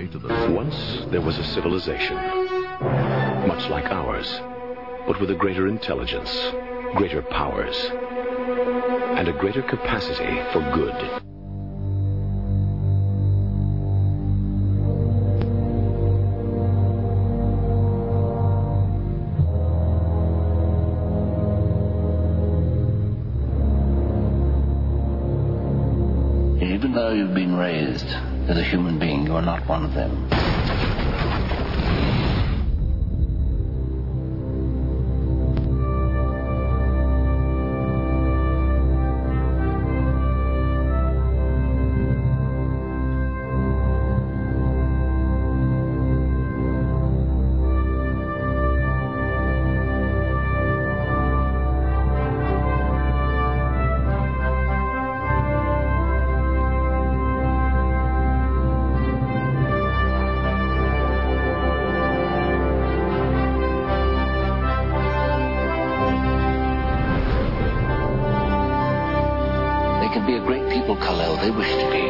way to the... Once there was a civilization, much like ours, but with a greater intelligence, greater powers, and a greater capacity for good. Even though you've been raised as a human being, you are not one of them. They wish to be.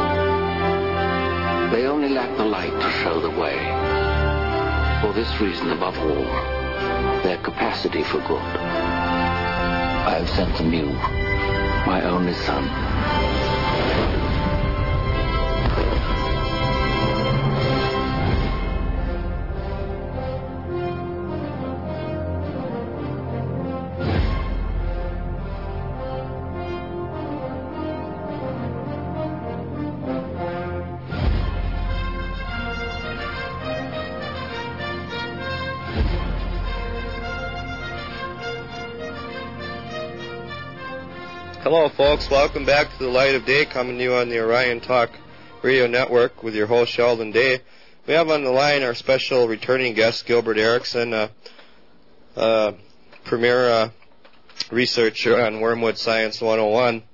They only lack the light to show the way. For this reason, above all, their capacity for good. I have sent them you, my only son. Hello, folks. Welcome back to the Light of Day, coming to you on the Orion Talk Radio Network with your host, Sheldon Day. We have on the line our special returning guest, Gilbert Erickson, premier researcher on Wormwood Science 101.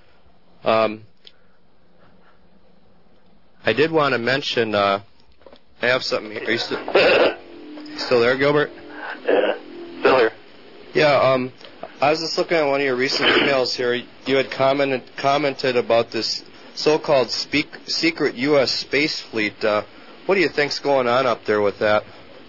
I did want to mention, I have something here. Are you still there, Gilbert? Yeah, still here. Yeah, I was just looking at one of your recent emails here. You had commented about this so-called secret U.S. space fleet. What do you think's going on up there with that?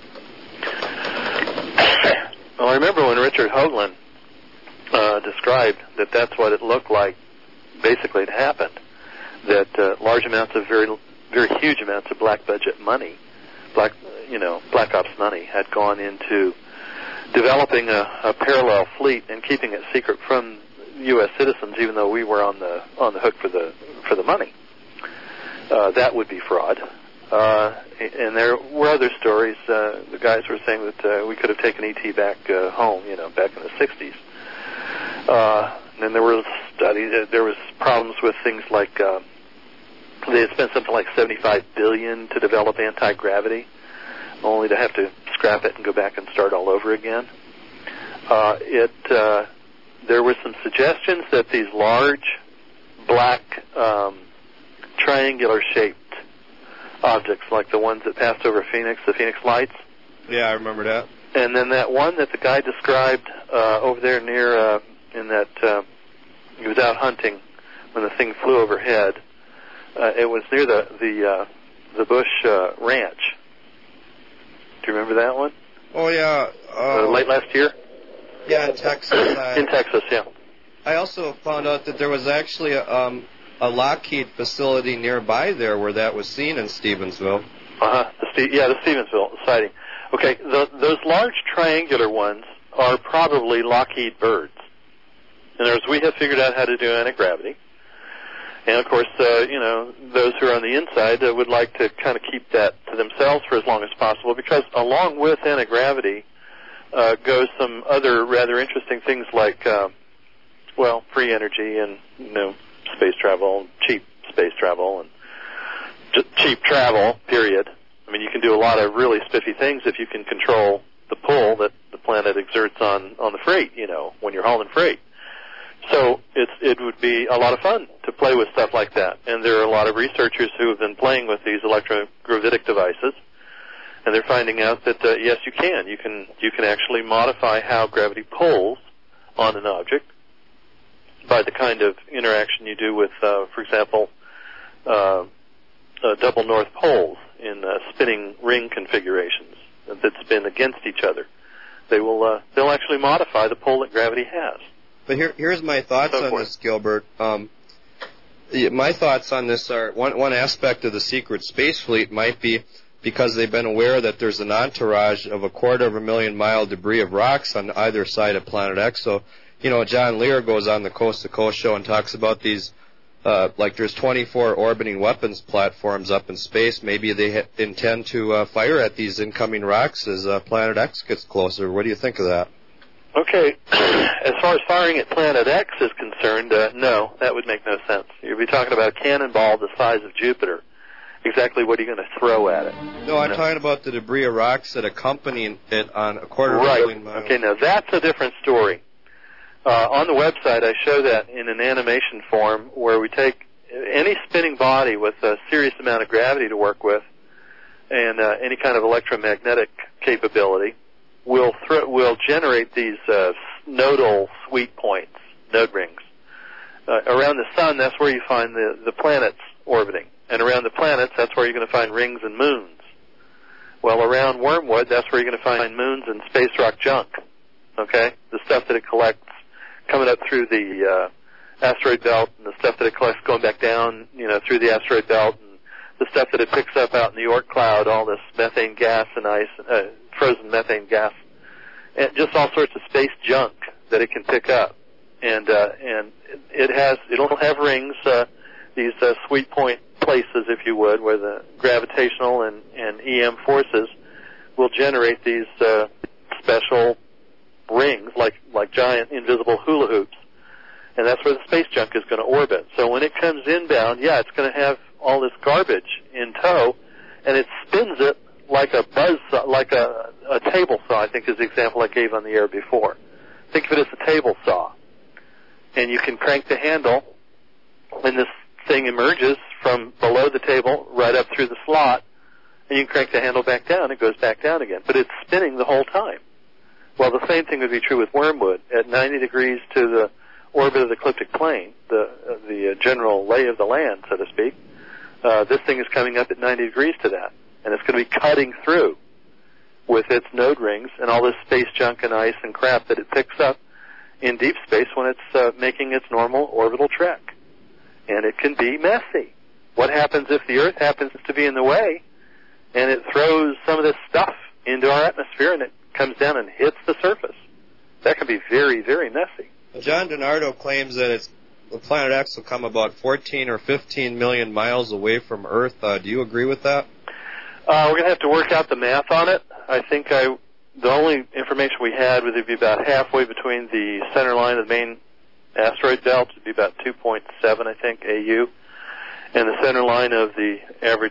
Well, I remember when Richard Hoagland described that that's what it looked like. Basically, it happened that large amounts of very huge amounts of black budget money, black ops money, had gone into developing a parallel fleet and keeping it secret from U.S. citizens, even though we were on the hook for the money. That would be fraud. And there were other stories. The guys were saying that we could have taken E.T. back home, back in the 60s. And there were studies. There was problems with things like they had spent something like $75 billion to develop anti-gravity, only to have to scrap it and go back and start all over again. There were some suggestions that these large, black, triangular-shaped objects, like the ones that passed over Phoenix, the Phoenix Lights. Yeah, I remember that. And then that one that the guy described over there near, he was out hunting when the thing flew overhead. It was near the Bush Ranch. Do you remember that one? Oh, yeah. Late last year? Yeah, in Texas. In Texas, yeah. I also found out that there was actually a Lockheed facility nearby there where that was seen in Stevensville. The Stevensville sighting. Okay, those large triangular ones are probably Lockheed birds. In other words, we have figured out how to do anti-gravity. And, of course, those who are on the inside would like to kind of keep that to themselves for as long as possible, because along with anti-gravity goes some other rather interesting things like, free energy and, space travel, cheap space travel, and just cheap travel, period. I mean, you can do a lot of really spiffy things if you can control the pull that the planet exerts on the freight, when you're hauling freight. So it would be a lot of fun to play with stuff like that. And there are a lot of researchers who have been playing with these electrogravitic devices, and they're finding out that, yes, you can. You can actually modify how gravity pulls on an object by the kind of interaction you do with, for example, double north poles. spinning ring configurations that spin against each other. They'll actually modify the pull that gravity has. But here's my thoughts on this, Gilbert. My thoughts on this are one aspect of the secret space fleet might be because they've been aware that there's an entourage of 250,000-mile debris of rocks on either side of Planet X. So, John Lear goes on the Coast to Coast show and talks about these, like there's 24 orbiting weapons platforms up in space. Maybe they intend to fire at these incoming rocks as Planet X gets closer. What do you think of that? Okay, as far as firing at Planet X is concerned, no, that would make no sense. You'd be talking about a cannonball the size of Jupiter. Exactly what are you going to throw at it? No, I'm talking about the debris of rocks that accompany it on 250,000 miles. Okay, now that's a different story. On the website, I show that in an animation form where we take any spinning body with a serious amount of gravity to work with and any kind of electromagnetic capability. We'll generate these nodal sweep points, node rings. Around the sun, that's where you find the planets orbiting. And around the planets, that's where you're going to find rings and moons. Well, around Wormwood, that's where you're going to find moons and space rock junk. Okay? The stuff that it collects coming up through the asteroid belt and the stuff that it collects going back down, through the asteroid belt, and the stuff that it picks up out in the Oort cloud, all this methane gas and ice, frozen methane gas, and just all sorts of space junk that it can pick up. And it'll have rings, these sweep point places, if you would, where the gravitational and EM forces will generate these special rings, like giant invisible hula hoops, and that's where the space junk is going to orbit. So when it comes inbound, it's going to have all this garbage in tow, and it spins it like a buzzsaw, like a table saw, I think is the example I gave on the air before. Think of it as a table saw. And you can crank the handle, and this thing emerges from below the table right up through the slot, and you can crank the handle back down, it goes back down again. But it's spinning the whole time. Well, the same thing would be true with Wormwood. At 90 degrees to the orbit of the ecliptic plane, the general lay of the land, so to speak, this thing is coming up at 90 degrees to that, and it's going to be cutting through with its node rings and all this space junk and ice and crap that it picks up in deep space when it's making its normal orbital trek. And it can be messy. What happens if the Earth happens to be in the way and it throws some of this stuff into our atmosphere and it comes down and hits the surface? That can be very, very messy. John DiNardo claims that the Planet X will come about 14 or 15 million miles away from Earth. Do you agree with that? We're going to have to work out the math on it. I think the only information we had would be about halfway between the center line of the main asteroid belt. It would be about 2.7, I think, AU. And the center line of the average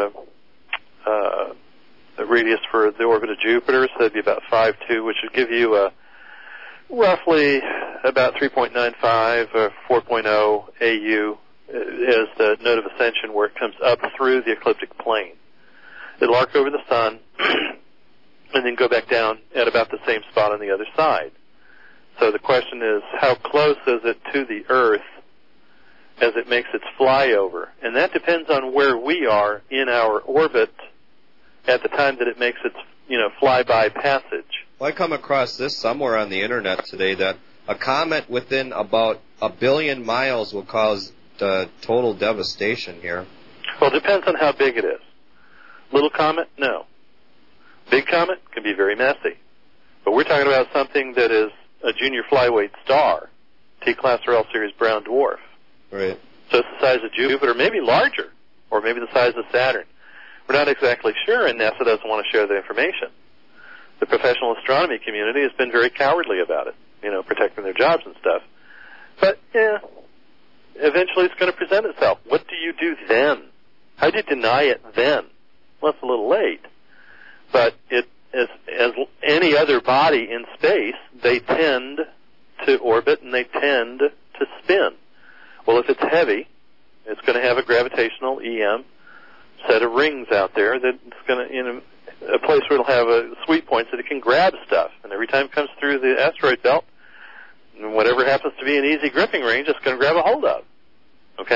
radius for the orbit of Jupiter, so that would be about 5.2, which would give you roughly about 3.95 or 4.0 AU as the node of ascension where it comes up through the ecliptic plane. It'll arc over the sun and then go back down at about the same spot on the other side. So the question is, how close is it to the Earth as it makes its flyover? And that depends on where we are in our orbit at the time that it makes its, flyby passage. Well, I come across this somewhere on the internet today that a comet within about 1 billion miles will cause total devastation here. Well, it depends on how big it is. Little comet, no. Big comet can be very messy. But we're talking about something that is a junior flyweight star, T-class or L-series brown dwarf. Right. So it's the size of Jupiter, maybe larger, or maybe the size of Saturn. We're not exactly sure, and NASA doesn't want to share the information. The professional astronomy community has been very cowardly about it, protecting their jobs and stuff. But, eventually it's going to present itself. What do you do then? How do you deny it then? Well, it's a little late. But as any other body in space, they tend to orbit and they tend to spin. Well, if it's heavy, it's going to have a gravitational EM set of rings out there that's going to, a place where it'll have a sweep point so that it can grab stuff. And every time it comes through the asteroid belt, whatever happens to be an easy gripping range, it's going to grab a hold of. Okay?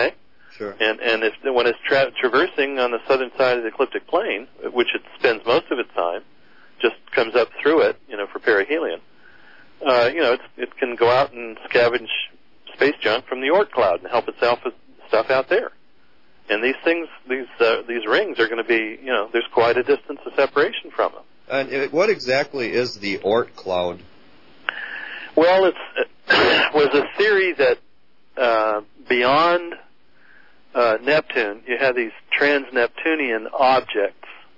Sure. And when it's traversing on the southern side of the ecliptic plane, which it spends most of its time, just comes up through it, for perihelion. It can go out and scavenge space junk from the Oort cloud and help itself with stuff out there. And these things, these rings are going to be, there's quite a distance of separation from them. And what exactly is the Oort cloud? Well, it was a theory that beyond Neptune, you have these trans-Neptunian objects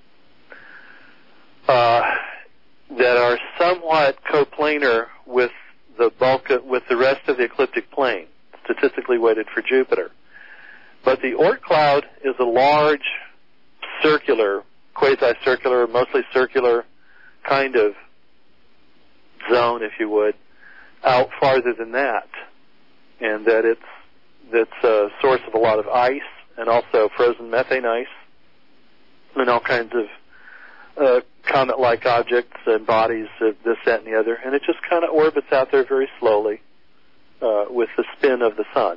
that are somewhat coplanar with with the rest of the ecliptic plane, statistically weighted for Jupiter. But the Oort cloud is a large, circular, quasi-circular, mostly circular kind of zone, if you would, out farther than that, and that it's a source of a lot of ice and also frozen methane ice and all kinds of comet-like objects and bodies of this, that, and the other, and it just kind of orbits out there very slowly with the spin of the sun.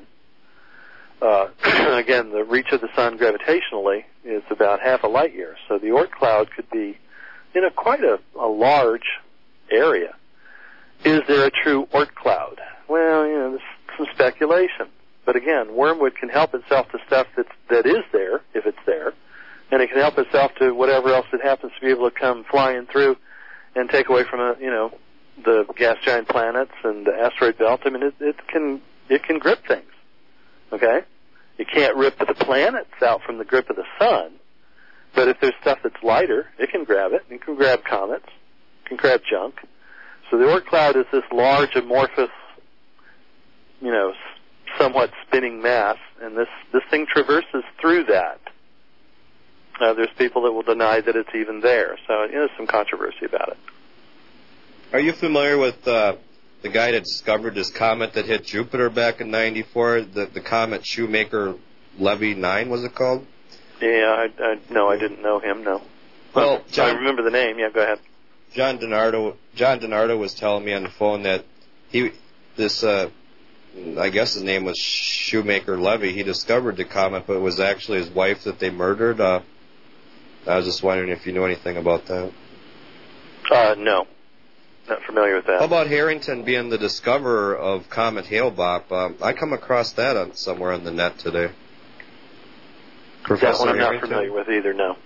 Again, the reach of the sun gravitationally is about half a light year, so the Oort cloud could be quite a large area. Is there a true Oort cloud? Well, there's some speculation. But again, wormwood can help itself to stuff that is there, if it's there, and it can help itself to whatever else it happens to be able to come flying through and take away from the gas giant planets and the asteroid belt. I mean, it can grip things. Okay, it can't rip the planets out from the grip of the sun, but if there's stuff that's lighter, it can grab it. It can grab comets. It can grab junk. So the Oort cloud is this large, amorphous, somewhat spinning mass, and this thing traverses through that. There's people that will deny that it's even there, so there's some controversy about it. Are you familiar with the guy that discovered this comet that hit Jupiter back in '94? The comet Shoemaker-Levy 9, was it called? Yeah, no, I didn't know him. No. Well, I remember the name. Yeah, go ahead. John DiNardo was telling me on the phone that I guess his name was Shoemaker-Levy. He discovered the comet, but it was actually his wife that they murdered. I was just wondering if you knew anything about that. No. Not familiar with that. How about Harrington being the discoverer of Comet Hale-Bopp? I come across that somewhere on the net today. Professor That one I'm not familiar with either, no.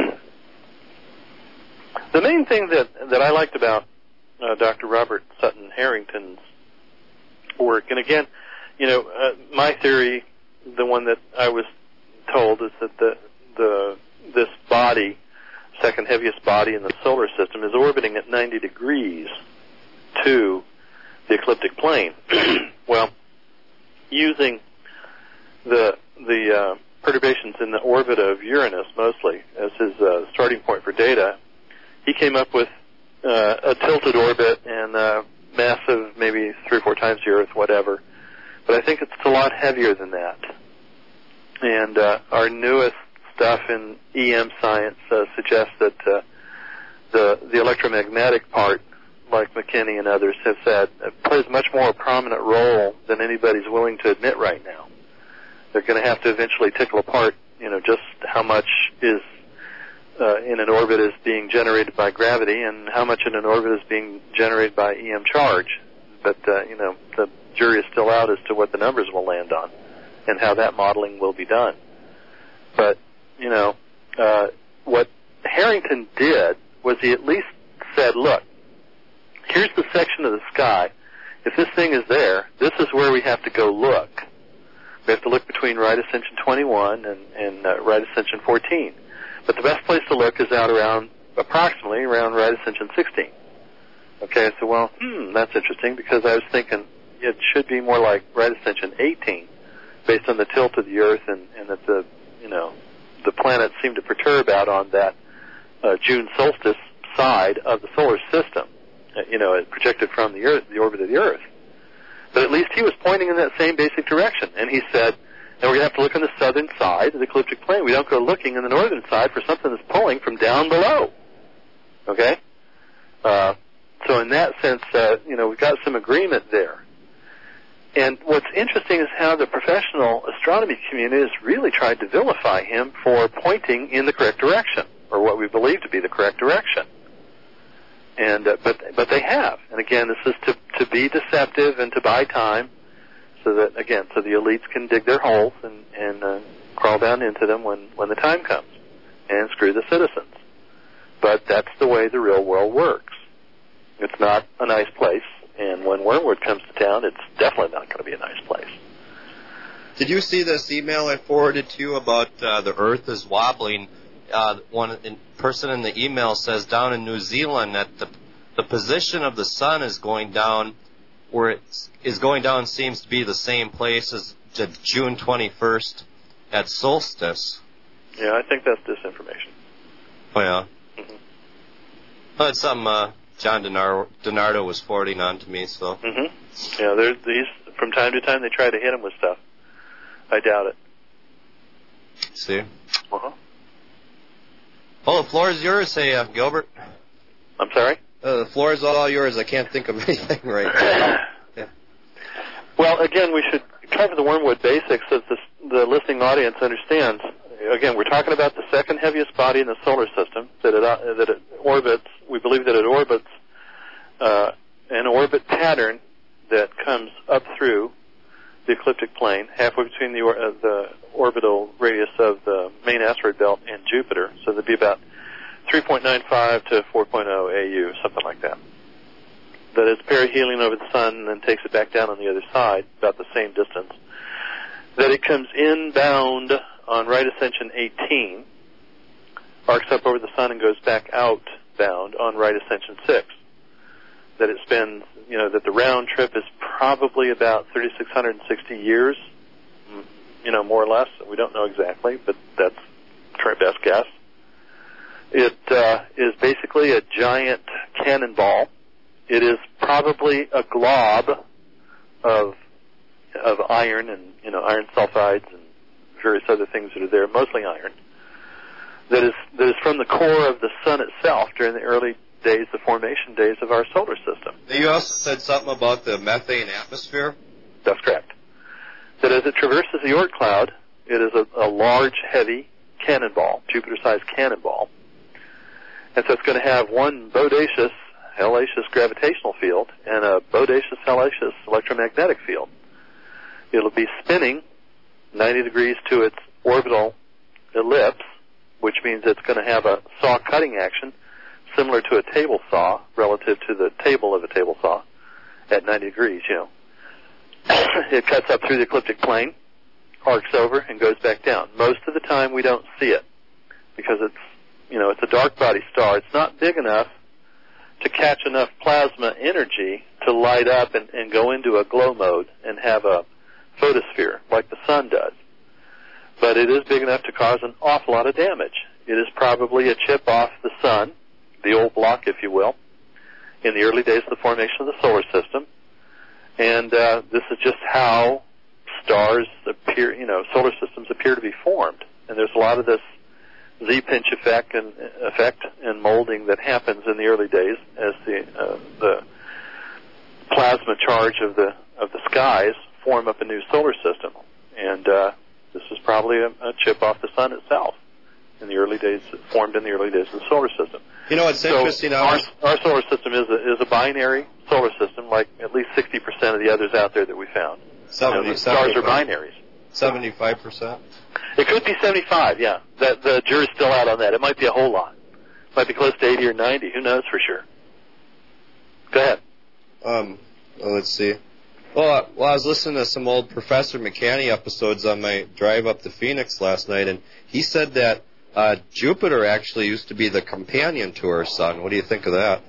The main thing that I liked about Dr. Robert Sutton Harrington's work, and again, my theory, the one that I was told, is that this body, second heaviest body in the solar system, is orbiting at 90 degrees to the ecliptic plane. Well, using the perturbations in the orbit of Uranus mostly as his starting point for data, he came up with a tilted orbit and massive, maybe 3 or 4 times the Earth, whatever. But I think it's a lot heavier than that. And our newest stuff in EM science suggests that the electromagnetic part, like McKinney and others have said, plays much more a prominent role than anybody's willing to admit right now. They're going to have to eventually tickle apart, just how much is in an orbit is being generated by gravity and how much in an orbit is being generated by EM charge. But, the jury is still out as to what the numbers will land on and how that modeling will be done. But, what Harrington did was he at least said, look, here's the section of the sky. If this thing is there, this is where we have to go look. We have to look between right ascension 21 and right ascension 14. But the best place to look is out approximately around right ascension 16. Okay, so that's interesting because I was thinking it should be more like right ascension 18 based on the tilt of the Earth and that the planets seem to perturb out on that June solstice side of the solar system, projected from the Earth, the orbit of the Earth. But at least he was pointing in that same basic direction, and he said, and we're going to have to look on the southern side of the ecliptic plane. We don't go looking on the northern side for something that's pulling from down below. Okay? So in that sense, we've got some agreement there. And what's interesting is how the professional astronomy community has really tried to vilify him for pointing in the correct direction, or what we believe to be the correct direction. And but they have. And again, this is to be deceptive and to buy time, so that so the elites can dig their holes and crawl down into them when the time comes, and screw the citizens. But that's the way the real world works. It's not a nice place, and when Wormwood comes to town, it's definitely not going to be a nice place. Did you see this email I forwarded to you about the Earth is wobbling? One person in the email says down in New Zealand that the position of the sun is going down, where it is going down seems to be the same place as June 21st at solstice. Yeah, I think that's disinformation. Oh, yeah? Mm-hmm. Well, it's something John DiNardo was forwarding on to me, so... Mm-hmm. Yeah, these from time to time they try to hit him with stuff. I doubt it. See? Uh-huh. Oh, the floor is yours, Gilbert. I'm sorry? The floor is all yours. I can't think of anything right now. Yeah. Well, again, we should cover the Wormwood basics so that the listening audience understands. Again, we're talking about the second heaviest body in the solar system, that it orbits. We believe that it orbits an orbit pattern that comes up through the ecliptic plane, halfway between the orbital radius of the main asteroid belt and Jupiter. So there'd be about 3.95 to 4.0 AU, something like that. That it's perihelion over the sun and then takes it back down on the other side, about the same distance. That it comes inbound on right ascension 18, arcs up over the sun and goes back outbound on right ascension 6. That it spends, that the round trip is probably about 3,660 years, more or less. We don't know exactly, but that's our best guess. It is basically a giant cannonball. It is probably a glob of iron and iron sulfides and various other things that are there, mostly iron. That is from the core of the sun itself during the early days, the formation days of our solar system. You also said something about the methane atmosphere? That's correct. That as it traverses the Oort cloud, it is a large, heavy cannonball, Jupiter-sized cannonball. And so it's going to have one bodacious, hellacious gravitational field and a bodacious, hellacious electromagnetic field. It'll be spinning 90 degrees to its orbital ellipse, which means it's going to have a saw cutting action similar to a table saw relative to the table of a table saw at 90 degrees, It cuts up through the ecliptic plane, arcs over, and goes back down. Most of the time we don't see it because it's a dark body star. It's not big enough to catch enough plasma energy to light up and go into a glow mode and have a photosphere like the sun does. But it is big enough to cause an awful lot of damage. It is probably a chip off the sun, the old block, if you will, in the early days of the formation of the solar system. And this is just how stars appear, solar systems appear to be formed. And there's a lot of this Z-pinch effect and molding that happens in the early days as the plasma charge of the skies form up a new solar system. And this is probably a chip off the sun itself in the early days, formed in the early days of the solar system. It's interesting. Our solar system is a binary solar system, like at least 60% of the others out there that we found. The stars are binaries. 75%? It could be 75, yeah. The jury's still out on that. It might be a whole lot. It might be close to 80 or 90. Who knows for sure? Go ahead. Let's see. Well, I was listening to some old Professor McCanney episodes on my drive up to Phoenix last night, and he said that Jupiter actually used to be the companion to our sun. What do you think of that?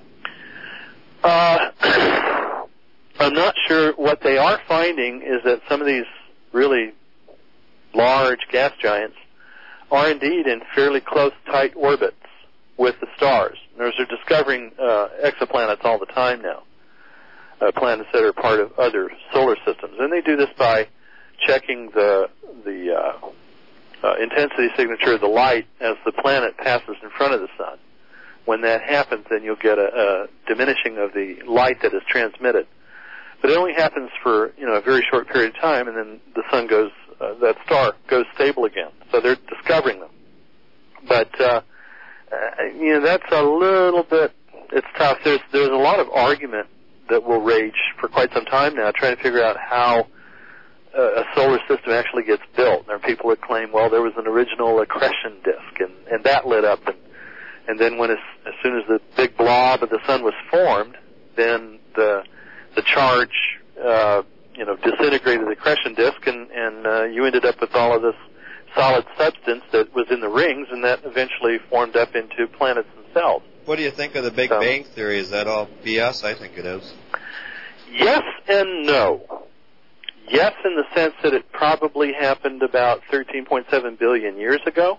I'm not sure. What they are finding is that some of these really large gas giants are indeed in fairly close, tight orbits with the stars. They're discovering exoplanets all the time now, planets that are part of other solar systems. And they do this by checking the intensity signature of the light as the planet passes in front of the sun. When that happens, then you'll get a diminishing of the light that is transmitted But it only happens for, a very short period of time, and then the sun goes, that star goes stable again. So they're discovering them. But, that's a little bit, it's tough. There's a lot of argument that will rage for quite some time now, trying to figure out how a solar system actually gets built. There are people that claim, well, there was an original accretion disk, and that lit up, and then when as soon as the big blob of the sun was formed, then the charge, disintegrated the accretion disk, and you ended up with all of this solid substance that was in the rings, and that eventually formed up into planets themselves. What do you think of the Big Bang Theory? Is that all BS? I think it is. Yes and no. Yes, in the sense that it probably happened about 13.7 billion years ago.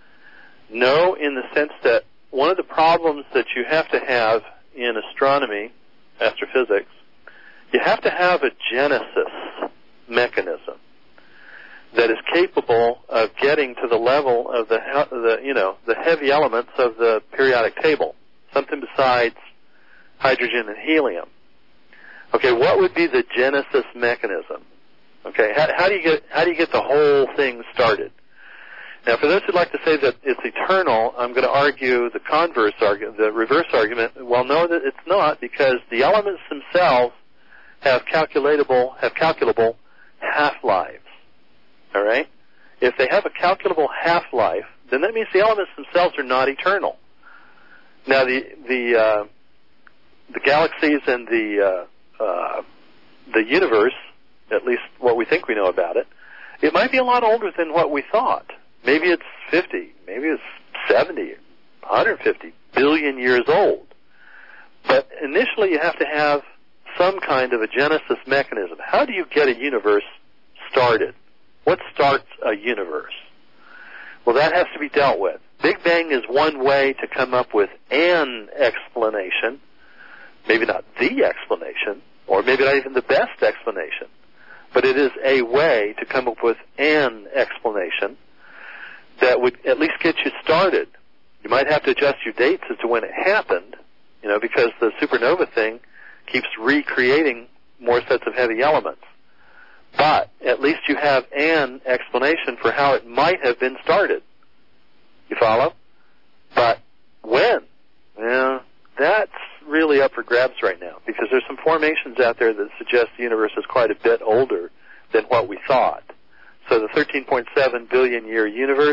No, in the sense that one of the problems that you have to have in astronomy, astrophysics, you have to have a genesis mechanism that is capable of getting to the level of the heavy elements of the periodic table, something besides hydrogen and helium. Okay, what would be the genesis mechanism? Okay, how do you get the whole thing started? Now, for those who'd like to say that it's eternal, I'm going to argue the converse argument, the reverse argument. Well, no, that it's not, because the elements themselves have calculable half-lives. All right? If they have a calculable half-life, then that means the elements themselves are not eternal. Now, the galaxies and the universe, at least what we think we know about it, it might be a lot older than what we thought. Maybe it's 50, maybe it's 70, 150 billion years old. But initially you have to have some kind of a genesis mechanism. How do you get a universe started? What starts a universe? Well, that has to be dealt with. Big Bang is one way to come up with an explanation, maybe not the explanation, or maybe not even the best explanation, but it is a way to come up with an explanation that would at least get you started. You might have to adjust your dates as to when it happened, because the supernova thing keeps recreating more sets of heavy elements. But at least you have an explanation for how it might have been started. You follow? But when? That's really up for grabs right now, because there's some formations out there that suggest the universe is quite a bit older than what we thought. So the 13.7 billion year universe,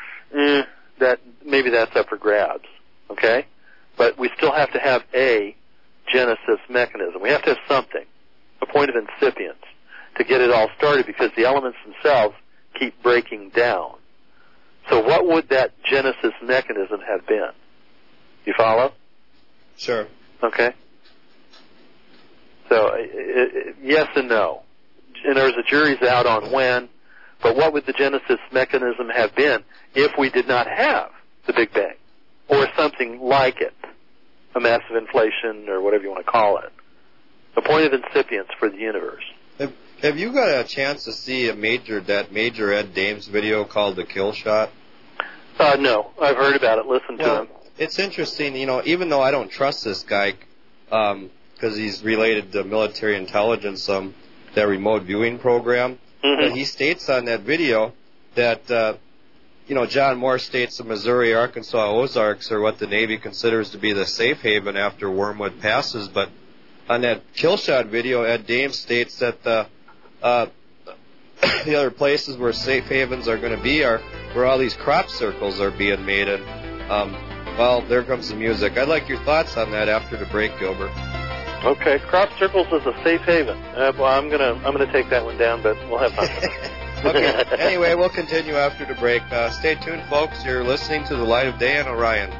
maybe that's up for grabs, okay? But we still have to have a genesis mechanism. We have to have something, a point of incipience, to get it all started, because the elements themselves keep breaking down. So what would that genesis mechanism have been? You follow? Sure. Okay. So yes and no. And there's a jury's out on when, but what would the genesis mechanism have been if we did not have the Big Bang, or something like it, a massive inflation, or whatever you want to call it, a point of incipience for the universe? Have you got a chance to see that major Ed Dames video called The Kill Shot? No, I've heard about it. Listen to him. It's interesting, even though I don't trust this guy, because he's related to military intelligence, that remote viewing program. Mm-hmm. But he states on that video that, John Moore states the Missouri, Arkansas, Ozarks are what the Navy considers to be the safe haven after Wormwood passes. But on that kill shot video, Ed Dames states that the other places where safe havens are going to be are where all these crop circles are being made. And, well, there comes the music. I'd like your thoughts on that after the break, Gilbert. Okay, crop circles is a safe haven. Well, I'm gonna take that one down, but we'll have fun. Okay. Anyway, we'll continue after the break. Stay tuned, folks. You're listening to The Light of Day on Orion.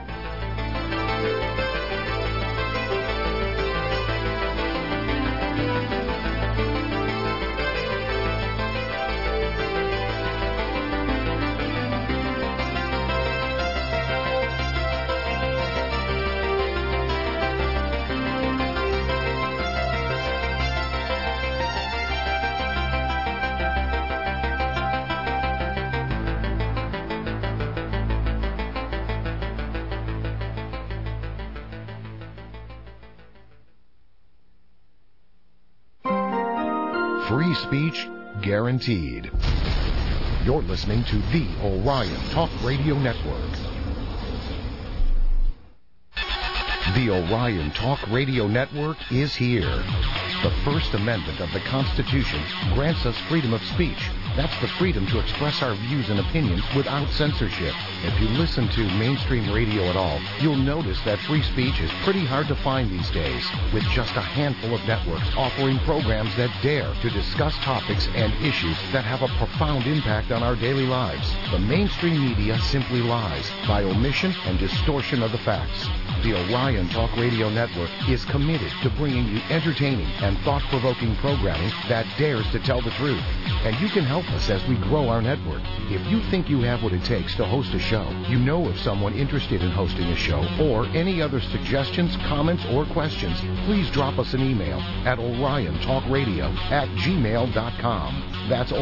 Free speech guaranteed. You're listening to the Orion Talk Radio Network. The Orion Talk Radio Network is here. The First Amendment of the Constitution grants us freedom of speech. That's the freedom to express our views and opinions without censorship. If you listen to mainstream radio at all, you'll notice that free speech is pretty hard to find these days, with just a handful of networks offering programs that dare to discuss topics and issues that have a profound impact on our daily lives. The mainstream media simply lies by omission and distortion of the facts. The Orion Talk Radio Network is committed to bringing you entertaining and thought-provoking programming that dares to tell the truth. And you can help us as we grow our network. If you think you have what it takes to host a show, you know of someone interested in hosting a show, or any other suggestions, comments, or questions, please drop us an email at oriontalkradio@gmail.com. That's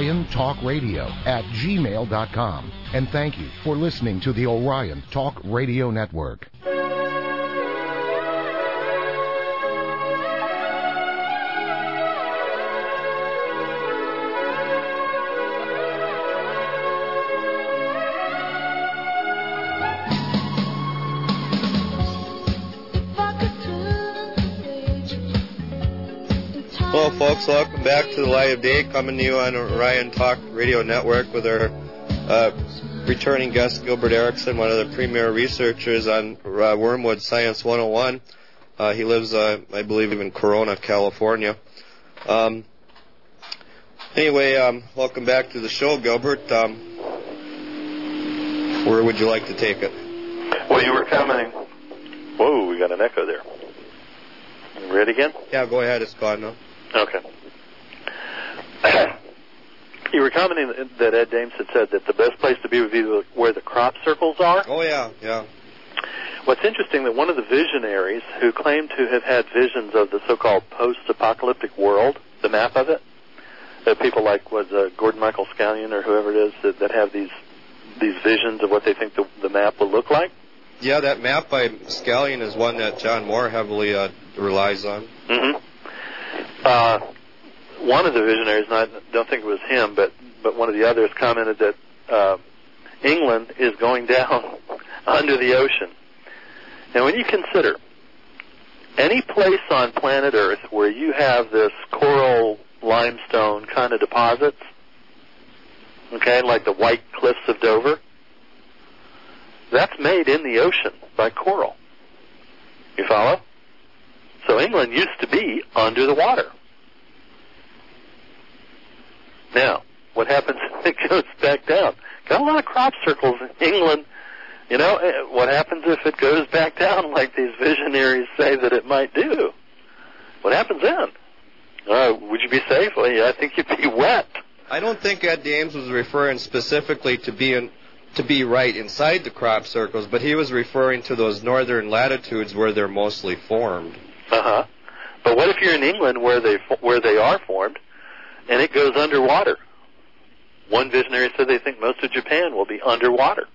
oriontalkradio@gmail.com. And thank you for listening to the Orion Talk Radio Network. Hello, folks. Welcome back to the Light of Day, coming to you on Orion Talk Radio Network with our returning guest, Gilbert Erickson, one of the premier researchers on Wormwood Science 101. He lives, I believe, in Corona, California. Anyway, welcome back to the show, Gilbert. Where would you like to take it? Well, you were commenting. Whoa, we got an echo there. You ready again? Yeah, go ahead. It's gone now. Okay. You were commenting that Ed Dames had said that the best place to be would be where the crop circles are. Oh, yeah. What's interesting, that one of the visionaries who claimed to have had visions of the so-called post-apocalyptic world, the map of it, that people like Gordon Michael Scallion or whoever it is that have these visions of what they think the map will look like. Yeah, that map by Scallion is one that John Moore heavily relies on. Mm-hmm. One of the visionaries, and I don't think it was him, but one of the others commented that England is going down under the ocean. And when you consider any place on planet Earth where you have this coral limestone kind of deposits, okay, like the White Cliffs of Dover, that's made in the ocean by coral. You follow? So England used to be under the water. Now, what happens if it goes back down? Got a lot of crop circles in England. You know, what happens if it goes back down like these visionaries say that it might do? What happens then? Would you be safe? Well, yeah, I think you'd be wet. I don't think Ed Dames was referring specifically to be right inside the crop circles, but he was referring to those northern latitudes where they're mostly formed. Uh-huh. But what if you're in England where they are formed, and it goes underwater? One visionary said they think most of Japan will be underwater.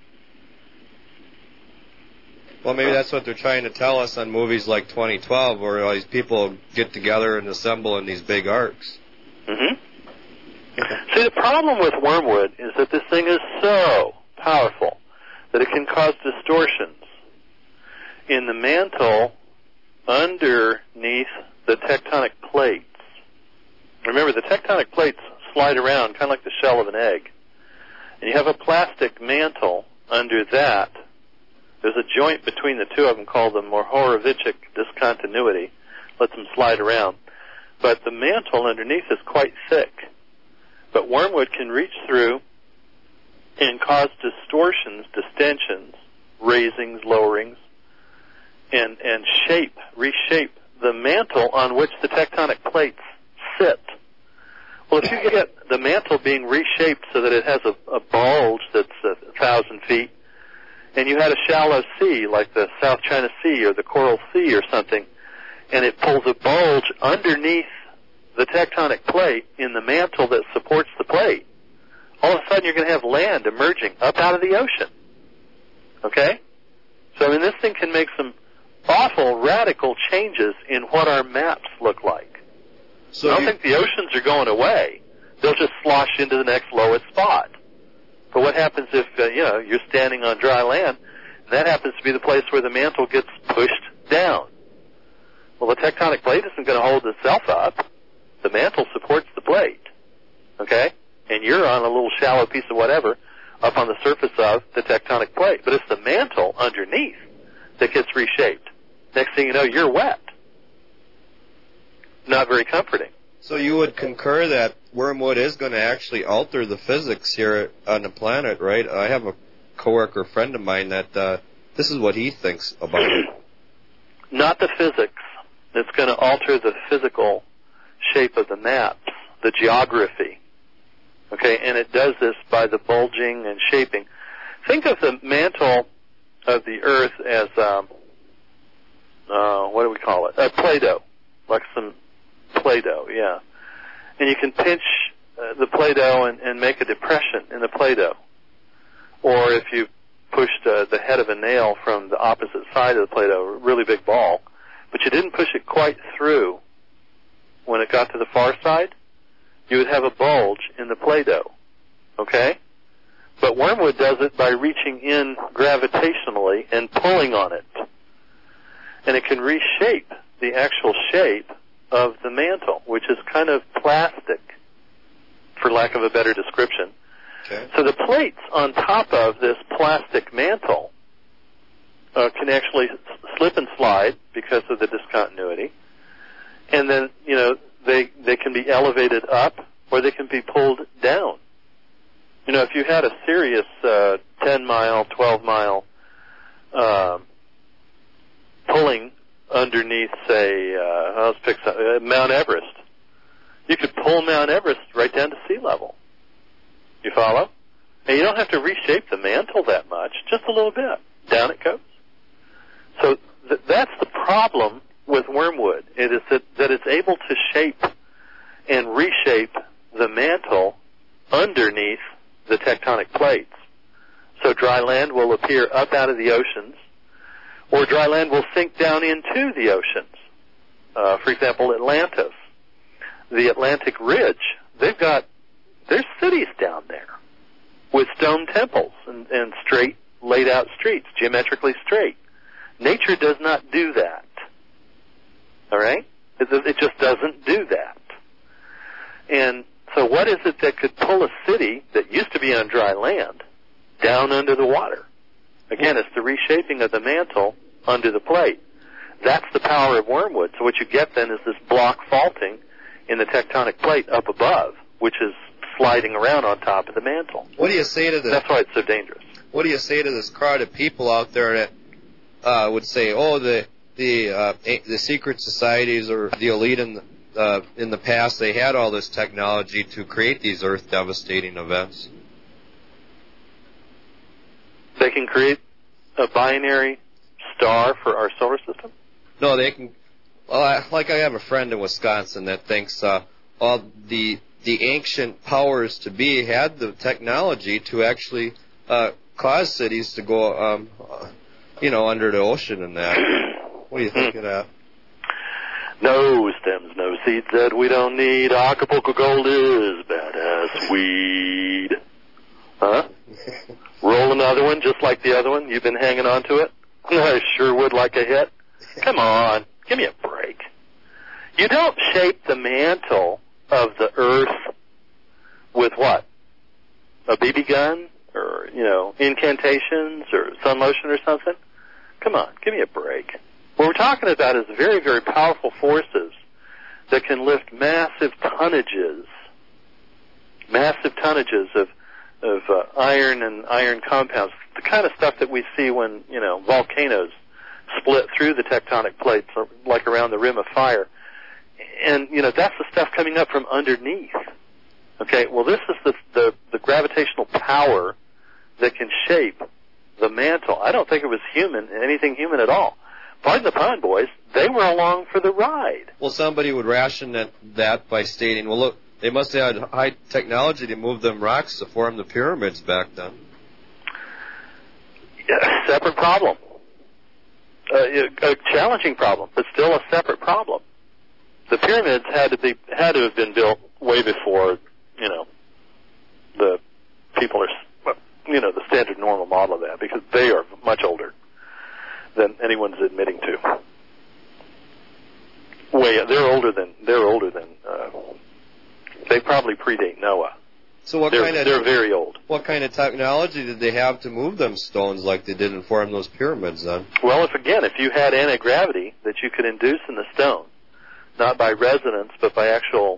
Well, maybe that's what they're trying to tell us on movies like 2012, where all these people get together and assemble in these big arcs. Mm-hmm. See, the problem with wormwood is that this thing is so powerful that it can cause distortions in the mantle underneath the tectonic plates. Remember, the tectonic plates slide around kind of like the shell of an egg. And you have a plastic mantle under that. There's a joint between the two of them called the Mohorovičić discontinuity. Lets them slide around. But the mantle underneath is quite thick. But wormwood can reach through and cause distortions, distensions, raisings, lowerings, and reshape the mantle on which the tectonic plates sit. Well, if you get the mantle being reshaped so that it has a bulge that's 1,000 feet, and you had a shallow sea like the South China Sea or the Coral Sea or something, and it pulls a bulge underneath the tectonic plate in the mantle that supports the plate, all of a sudden you're going to have land emerging up out of the ocean. Okay? So, I mean, this thing can make some awful radical changes in what our maps look like. So I don't think the oceans are going away. They'll just slosh into the next lowest spot. But what happens if, you're standing on dry land, and that happens to be the place where the mantle gets pushed down? Well, the tectonic plate isn't going to hold itself up. The mantle supports the plate, okay? And you're on a little shallow piece of whatever up on the surface of the tectonic plate. But it's the mantle underneath that gets reshaped. Next thing you know, you're wet. Not very comforting. So you would concur that wormwood is going to actually alter the physics here on the planet, right? I have a coworker friend of mine that this is what he thinks about it. Not the physics. It's going to alter the physical shape of the maps, the geography. Okay, and it does this by the bulging and shaping. Think of the mantle of the Earth as, what do we call it? Play-Doh, like some Play-Doh, yeah. And you can pinch the Play-Doh and make a depression in the Play-Doh. Or if you pushed the head of a nail from the opposite side of the Play-Doh, a really big ball, but you didn't push it quite through when it got to the far side, you would have a bulge in the Play-Doh, okay? But wormwood does it by reaching in gravitationally and pulling on it. And it can reshape the actual shape of the mantle, which is kind of plastic, for lack of a better description. Okay. So the plates on top of this plastic mantle can actually slip and slide because of the discontinuity. And then, they can be elevated up or they can be pulled down. If you had a serious 10-mile, 12-mile pulling underneath, say, let's pick Mount Everest, you could pull Mount Everest right down to sea level. You follow? And you don't have to reshape the mantle that much, just a little bit. Down it goes. So that's the problem with wormwood. It is that it's able to shape and reshape the mantle underneath the tectonic plates. So dry land will appear up out of the oceans, or dry land will sink down into the oceans. For example, Atlantis, the Atlantic Ridge, there's cities down there with stone temples and straight, laid out streets, geometrically straight. Nature does not do that. All right? It just doesn't do that. And so what is it that could pull a city that used to be on dry land down under the water? Again, it's the reshaping of the mantle under the plate. That's the power of wormwood. So what you get then is this block faulting in the tectonic plate up above, which is sliding around on top of the mantle. What do you say to this? That's why it's so dangerous. What do you say to this crowd of people out there that would say, the secret societies or the elite in the past, they had all this technology to create these earth-devastating events? They can create a binary star for our solar system? No, they can. Well, I have a friend in Wisconsin that thinks all the ancient powers to be had the technology to actually cause cities to go, under the ocean and that. What do you think of that? No stems, no seeds that we don't need. Acapulco Gold is badass weed. Huh? Roll another one just like the other one. You've been hanging on to it? I sure would like a hit. Come on. Give me a break. You don't shape the mantle of the Earth with what? A BB gun? Or, incantations or sun lotion or something? Come on. Give me a break. What we're talking about is very, very powerful forces that can lift massive tonnages of iron and iron compounds, the kind of stuff that we see when, volcanoes split through the tectonic plates, like around the rim of fire. And, that's the stuff coming up from underneath. Okay, well, this is the gravitational power that can shape the mantle. I don't think it was anything human at all. Pardon the pun, boys, they were along for the ride. Well, somebody would ration that by stating, well, look, they must have had high technology to move them rocks to form the pyramids back then. Yeah, separate problem. A challenging problem, but still a separate problem. The pyramids had to have been built way before, the people are, the standard normal model of that, because they are much older than anyone's admitting to. They're older than. They probably predate Noah. So they're very old. What kind of technology did they have to move them stones like they did and form those pyramids then? Well, if you had anti-gravity that you could induce in the stone, not by resonance but by actual,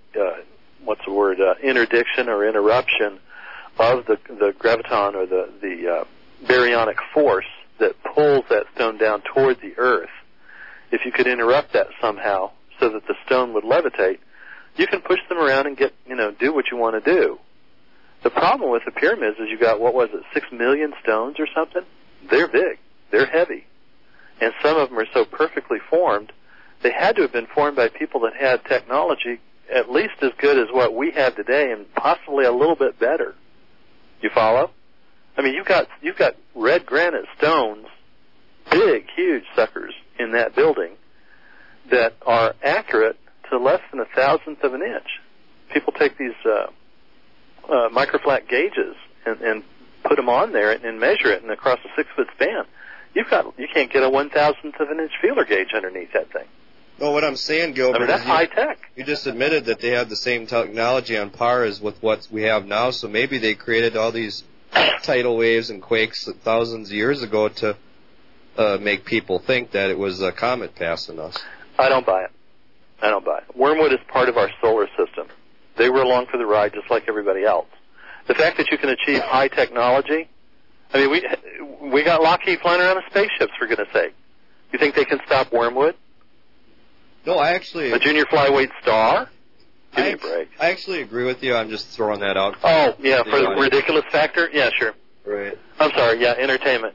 interdiction or interruption of the graviton or the baryonic force that pulls that stone down toward the earth, if you could interrupt that somehow so that the stone would levitate, you can push them around and do what you want to do. The problem with the pyramids is you got, 6 million stones or something? They're big. They're heavy. And some of them are so perfectly formed, they had to have been formed by people that had technology at least as good as what we have today and possibly a little bit better. You follow? I mean, you've got red granite stones, big, huge suckers in that building that are accurate to less than 1,000th of an inch. People take these microflat gauges and put them on there and measure it, and across a 6-foot span, you can't get a 1,000th of an inch feeler gauge underneath that thing. No, what I'm saying, Gilbert, that's high tech. You just admitted that they have the same technology on par as with what we have now, so maybe they created all these tidal waves and quakes thousands of years ago to make people think that it was a comet passing us. I don't buy it. Wormwood is part of our solar system. They were along for the ride just like everybody else. The fact that you can achieve high technology, I mean, we got Lockheed flying around in spaceships, for goodness sake. You think they can stop Wormwood? No, I actually... A junior flyweight star? Give me a break. I actually agree with you. I'm just throwing that out. Oh, yeah, for the ridiculous factor? Yeah, sure. Right. I'm sorry, yeah, entertainment.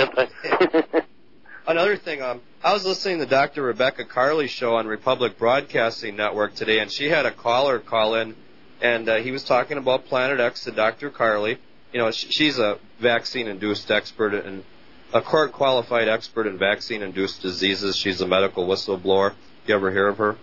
Another thing, I was listening to Dr. Rebecca Carley's show on Republic Broadcasting Network today, and she had a caller call in, and he was talking about Planet X to Dr. Carley. She's a vaccine-induced expert and a court-qualified expert in vaccine-induced diseases. She's a medical whistleblower. You ever hear of her?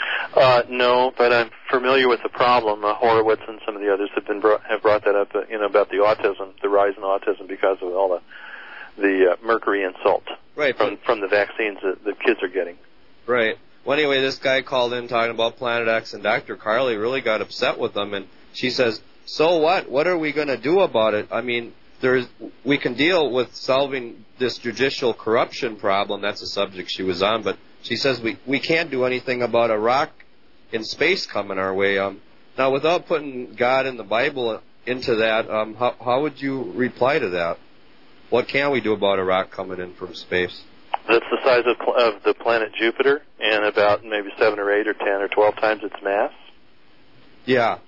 No, but I'm familiar with the problem. Horowitz and some of the others have brought that up. About the autism, the rise in autism because of all the mercury insult from the vaccines that the kids are getting. Right. Well, anyway, this guy called in talking about Planet X, and Dr. Carley really got upset with him, and she says, "So what? What are we going to do about it? I mean, we can deal with solving this judicial corruption problem." That's a subject she was on, but she says we can't do anything about a rock in space coming our way. Now, without putting God and the Bible into that, how would you reply to that? What can we do about a rock coming in from space? That's the size of the planet Jupiter, and about maybe 7 or 8 or 10 or 12 times its mass. Yeah.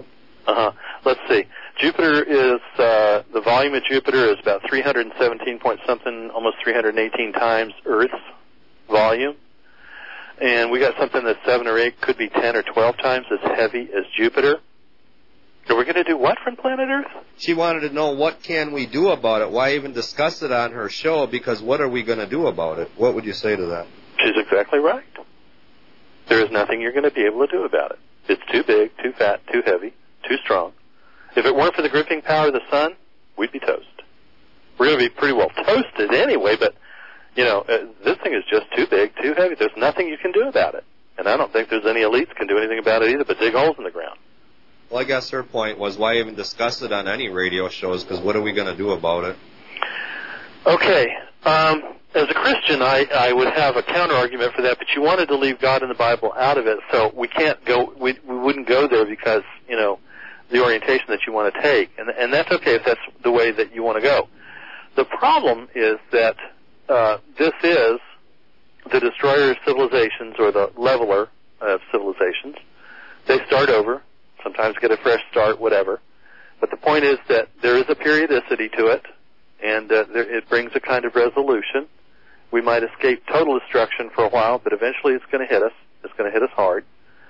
Let's see. Jupiter is the volume of Jupiter is about 317 point something, almost 318 times Earth's volume, and we got something that's 7 or 8, could be 10 or 12 times as heavy as Jupiter. Are we going to do what from planet Earth? She wanted to know what can we do about it. Why even discuss it on her show? Because what are we going to do about it? What would you say to that? She's exactly right. There is nothing you're going to be able to do about it. It's too big, too fat, too heavy, too strong. If it weren't for the gripping power of the sun, we'd be toast. We're going to be pretty well toasted anyway, but, this thing is just too big, too heavy. There's nothing you can do about it. And I don't think there's any elites can do anything about it either but dig holes in the ground. Well, I guess her point was why even discuss it on any radio shows, because what are we going to do about it? Okay. As a Christian, I would have a counter-argument for that, but you wanted to leave God and the Bible out of it, so we can't go, we wouldn't go there because, the orientation that you want to take, and that's okay if that's the way that you want to go. The problem is that this is the destroyer of civilizations, or the leveler of civilizations. They start over, sometimes get a fresh start, whatever. But the point is that there is a periodicity to it, and it brings a kind of resolution. We might escape total destruction for a while, but eventually it's going to hit us. It's going to hit us hard.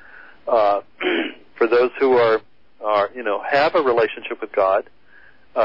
For those who have a relationship with God,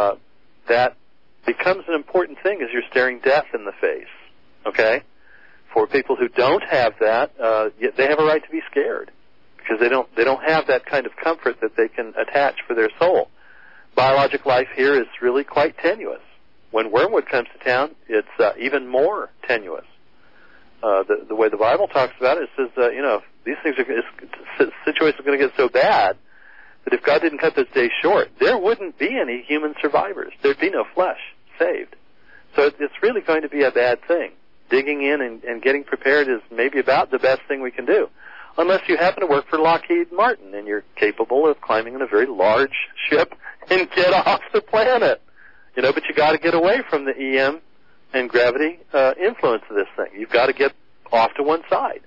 that becomes an important thing as you're staring death in the face. Okay? for people who don't have that, they have a right to be scared because they don't have that kind of comfort that they can attach for their soul. Biologic life here is really quite tenuous. When wormwood comes to town, it's even more tenuous. The way the Bible talks about it says, if these things situations are going to get so bad that if God didn't cut those days short, there wouldn't be any human survivors. There'd be no flesh saved. So it's really going to be a bad thing. Digging in and getting prepared is maybe about the best thing we can do, unless you happen to work for Lockheed Martin and you're capable of climbing in a very large ship and get off the planet. But you got to get away from the EM and gravity influence of this thing. You've got to get off to one side.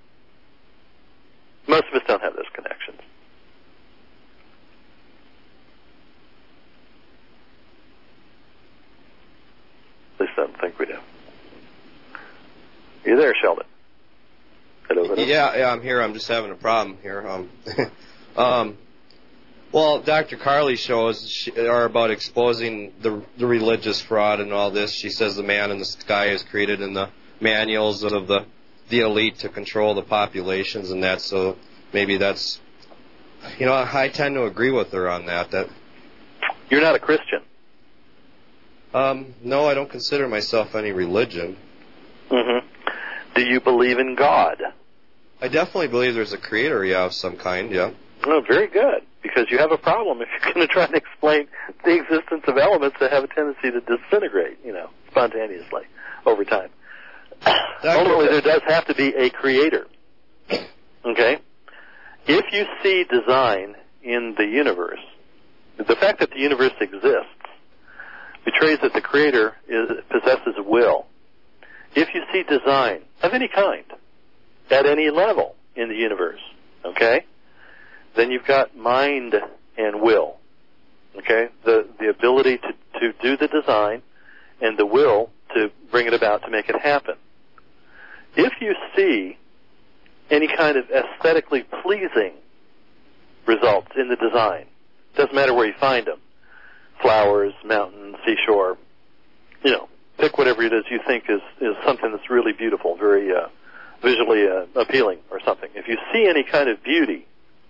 Most of us don't have those connections. At least I don't think we do. Are you there, Sheldon? Hello. Yeah, I'm here. I'm just having a problem here. Well, Dr. Carly's shows are about exposing the religious fraud and all this. She says the man in the sky is created in the manuals of the elite to control the populations and that. So maybe that's, I tend to agree with her on that. You're not a Christian. No, I don't consider myself any religion. Mm-hmm. Do you believe in God? I definitely believe there's a creator, of some kind, yeah. Oh, very good, because you have a problem if you're going to try and explain the existence of elements that have a tendency to disintegrate, spontaneously over time. Ultimately, there does have to be a creator, okay? If you see design in the universe, the fact that the universe exists betrays that the creator possesses will. If you see design of any kind, at any level in the universe, okay, then you've got mind and will, okay, the ability to do the design and the will to bring it about to make it happen. If you see any kind of aesthetically pleasing results in the design, doesn't matter where you find them, flowers, mountains, seashore, pick whatever it is you think is something that's really beautiful, very visually appealing or something. If you see any kind of beauty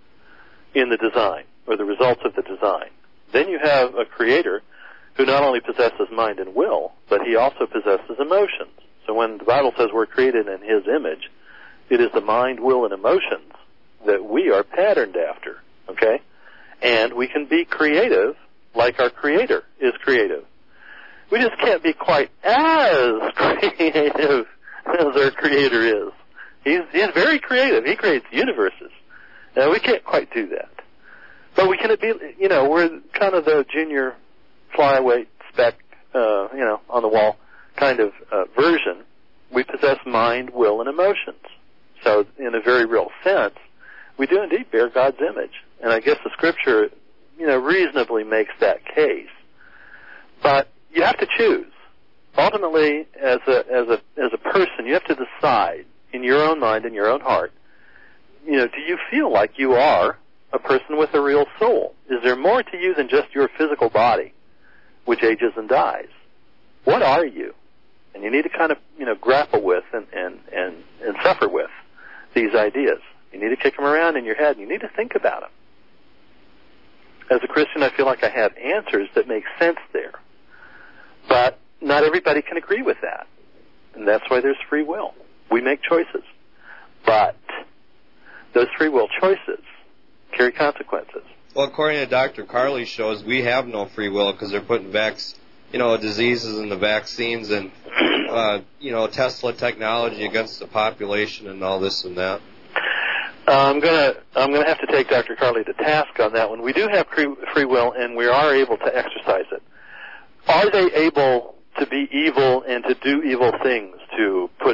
in the design or the results of the design, then you have a creator who not only possesses mind and will, but he also possesses emotions. So when the Bible says we're created in his image, it is the mind, will, and emotions that we are patterned after, okay? And we can be creative like our creator is creative. We just can't be quite as creative as our creator is. He's very creative. He creates universes. Now, we can't quite do that. But we can be, we're kind of the junior flyweight speck, on the wall kind of version. We possess mind, will, and emotions. So in a very real sense, we do indeed bear God's image. And I guess the Scripture, reasonably makes that case. But you have to choose. Ultimately, as a person, you have to decide in your own mind, in your own heart, do you feel like you are a person with a real soul? Is there more to you than just your physical body, which ages and dies? What are you? And you need to kind of, grapple with and suffer with these ideas. You need to kick them around in your head, and you need to think about them. As a Christian, I feel like I have answers that make sense there. But not everybody can agree with that. And that's why there's free will. We make choices. But those free will choices carry consequences. Well, according to Dr. Carly's shows, we have no free will because they're putting diseases in the vaccines and, Tesla technology against the population and all this and that. I'm gonna have to take Dr. Carly to task on that one. We do have free will, and we are able to exercise it. Are they able to be evil and to do evil things, to put,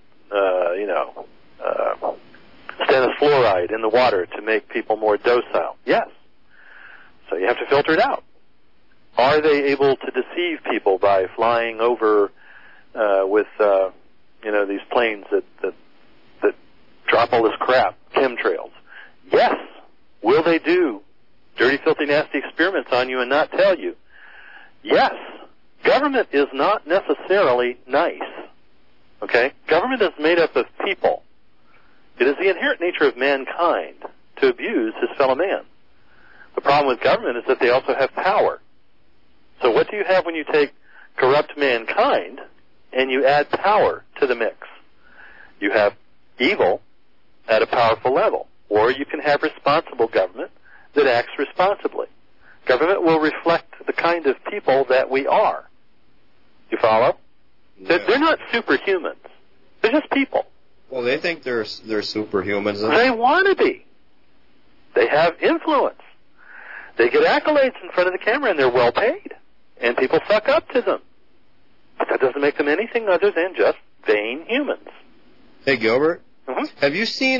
stannous fluoride in the water to make people more docile? Yes. So you have to filter it out. Are they able to deceive people by flying over with these planes that drop all this crap, chemtrails? Yes. Will they do dirty, filthy, nasty experiments on you and not tell you? Yes. Government is not necessarily nice. Okay? Government is made up of people. It is the inherent nature of mankind to abuse his fellow man. The problem with government is that they also have power. So what do you have when you take corrupt mankind and you add power to the mix? You have evil at a powerful level. Or you can have responsible government that acts responsibly. Government will reflect the kind of people that we are. You follow? Yeah. They're not superhumans. They're just people. Well, they think they're superhumans. They want to be. They have influence. They get accolades in front of the camera, and they're well paid. And people suck up to them. But that doesn't make them anything other than just vain humans. Hey, Gilbert, Mm-hmm. have you seen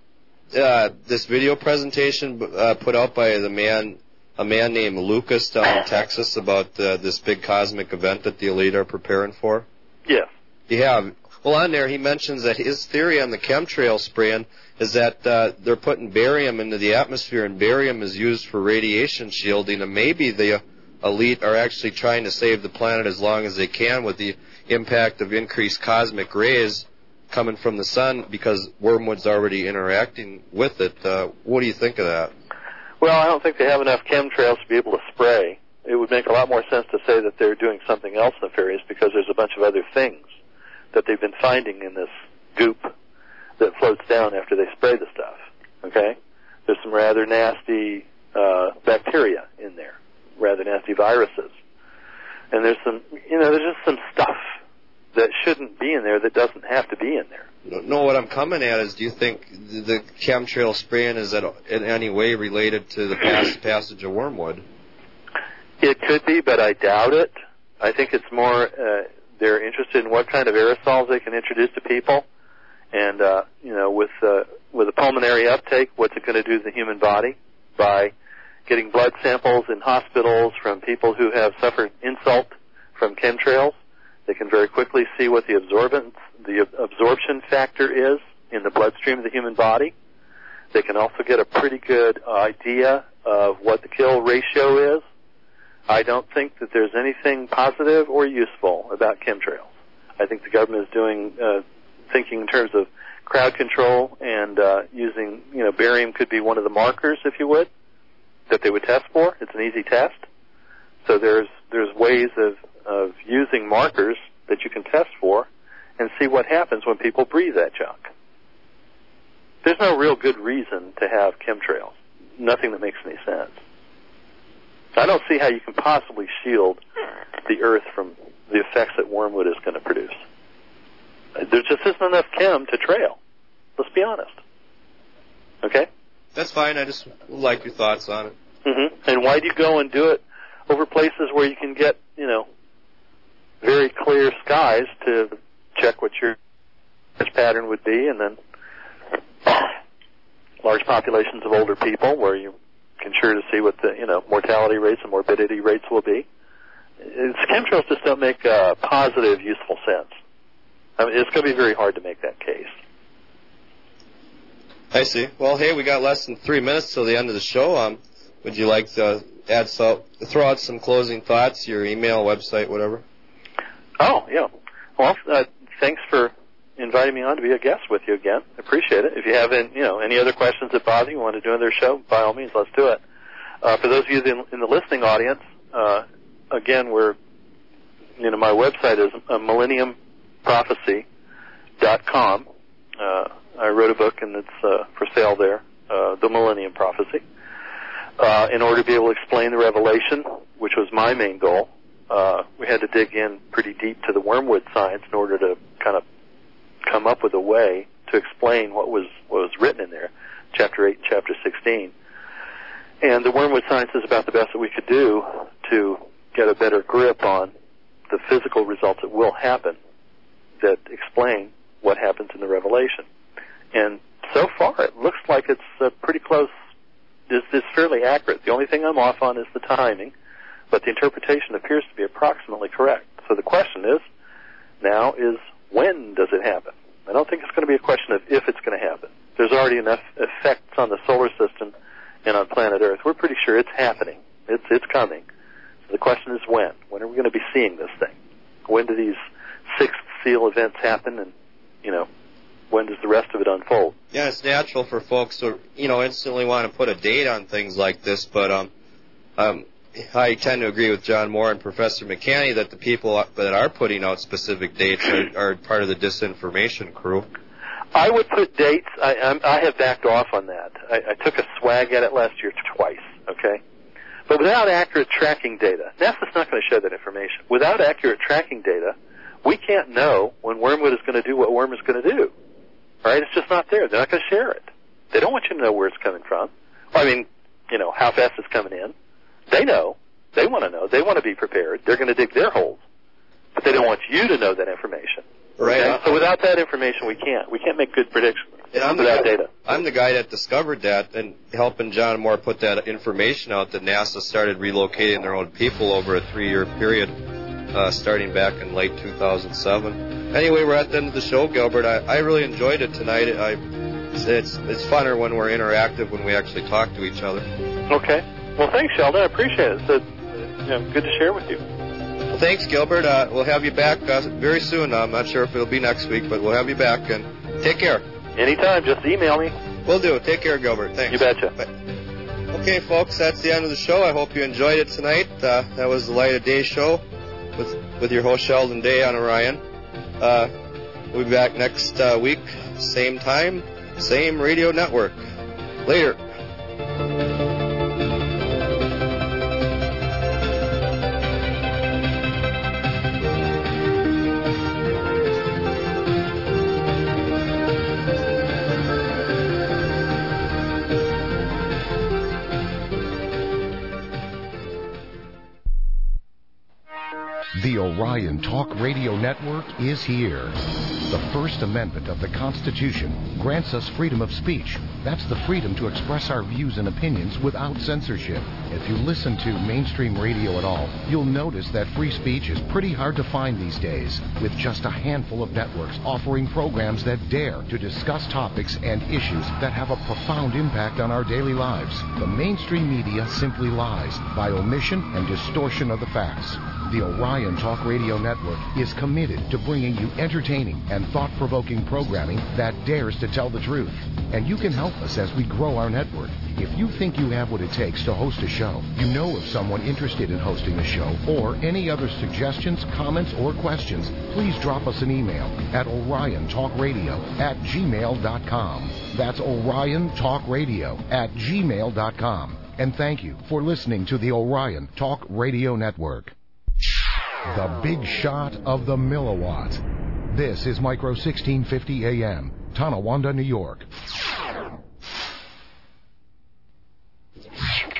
this video presentation put out by a man named Lucas down in Texas about this big cosmic event that the elite are preparing for? Yes. You have. Well, on there he mentions that his theory on the chemtrail spraying is that they're putting barium into the atmosphere, and barium is used for radiation shielding, and maybe the elite are actually trying to save the planet as long as they can with the impact of increased cosmic rays coming from the sun because wormwood's already interacting with it. What do you think of that? Well, I don't think they have enough chemtrails to be able to spray. It would make a lot more sense to say that they're doing something else nefarious because there's a bunch of other things that they've been finding in this goop that floats down after they spray the stuff. Okay? There's some rather nasty bacteria in there, rather nasty viruses. And there's just some stuff that shouldn't be in there that doesn't have to be in there. No, what I'm coming at is, do you think the chemtrail spraying is in any way related to the passage of wormwood? It could be, but I doubt it. I think it's more they're interested in what kind of aerosols they can introduce to people, and with a pulmonary uptake, what's it going to do to the human body by getting blood samples in hospitals from people who have suffered insult from chemtrails. They can very quickly see what the absorption factor is in the bloodstream of the human body. They can also get a pretty good idea of what the kill ratio is. I don't think that there's anything positive or useful about chemtrails. I think the government is thinking in terms of crowd control and using, barium could be one of the markers, if you would, that they would test for. It's an easy test. So there's ways of using markers that you can test for and see what happens when people breathe that junk. There's no real good reason to have chemtrails. Nothing that makes any sense. I don't see how you can possibly shield the Earth from the effects that wormwood is going to produce. There just isn't enough chem to trail. Let's be honest. Okay? That's fine. I just like your thoughts on it. Mm-hmm. And why do you go and do it over places where you can get, very clear skies to check what your pattern would be, and then large populations of older people where you can sure to see what the mortality rates and morbidity rates will be. Chemtrails just don't make positive, useful sense. I mean, it's going to be very hard to make that case. I see. Well, hey, we got less than 3 minutes till the end of the show. Would you like to throw out some closing thoughts, your email, website, whatever? Oh, yeah. Well, thanks for inviting me on to be a guest with you again. I appreciate it. If you have any other questions that bother you, want to do another show, by all means, let's do it. For those of you in the listening audience, again, my website is millenniumprophecy.com. I wrote a book, and it's for sale there, The Millennium Prophecy. In order to be able to explain the Revelation, which was my main goal, we had to dig in pretty deep to the wormwood science in order to kind of come up with a way to explain what was written in there, Chapter 8 and Chapter 16. And the wormwood science is about the best that we could do to get a better grip on the physical results that will happen that explain what happens in the Revelation. And so far, it looks like it's pretty close. It's fairly accurate. The only thing I'm off on is the timing, but the interpretation appears to be approximately correct. So the question now is when does it happen? I don't think it's going to be a question of if it's going to happen. There's already enough effects on the solar system and on planet Earth. We're pretty sure it's happening. It's coming. So the question is when. When are we going to be seeing this thing? When do these sixth feel events happen, and, when does the rest of it unfold? Yeah, it's natural for folks to, instantly want to put a date on things like this, but I tend to agree with John Moore and Professor McCanny that the people that are putting out specific dates are part of the disinformation crew. I would put dates. I have backed off on that. I took a swag at it last year twice, okay? But without accurate tracking data, NASA's not going to share that information. Without accurate tracking data, we can't know when Wormwood is going to do what Worm is going to do. All right? It's just not there. They're not going to share it. They don't want you to know where it's coming from. How fast it's coming in. They know. They want to know. They want to be prepared. They're going to dig their holes. But they don't want you to know that information. Right. Okay? So without that information, we can't make good predictions without data. I'm the guy that discovered that, and helping John Moore put that information out that NASA started relocating their own people over a 3-year period, starting back in late 2007. Anyway, we're at the end of the show, Gilbert. I really enjoyed it tonight. It's funner when we're interactive, when we actually talk to each other. Okay. Well, thanks, Sheldon. I appreciate it. It's good to share with you. Well, thanks, Gilbert. We'll have you back very soon. I'm not sure if it'll be next week, but we'll have you back. And take care. Anytime. Just email me. Will do. Take care, Gilbert. Thanks. You betcha. Bye. Okay, folks, that's the end of the show. I hope you enjoyed it tonight. That was the Light of Day show with your host, Sheldon Day on Orion. We'll be back next week, same time, same radio network. Later. The Orion Talk Radio Network is here. The First Amendment of the Constitution grants us freedom of speech. That's the freedom to express our views and opinions without censorship. If you listen to mainstream radio at all, you'll notice that free speech is pretty hard to find these days, with just a handful of networks offering programs that dare to discuss topics and issues that have a profound impact on our daily lives. The mainstream media simply lies by omission and distortion of the facts. The Orion Talk Radio Network is committed to bringing you entertaining and thought-provoking programming that dares to tell the truth. And you can help us as we grow our network. If you think you have what it takes to host a show, you know of someone interested in hosting a show, or any other suggestions, comments, or questions, please drop us an email at oriontalkradio@gmail.com. That's oriontalkradio@gmail.com. And thank you for listening to the Orion Talk Radio Network. The Big Shot of the Milliwatt. This is Micro 1650 AM, Tonawanda, New York.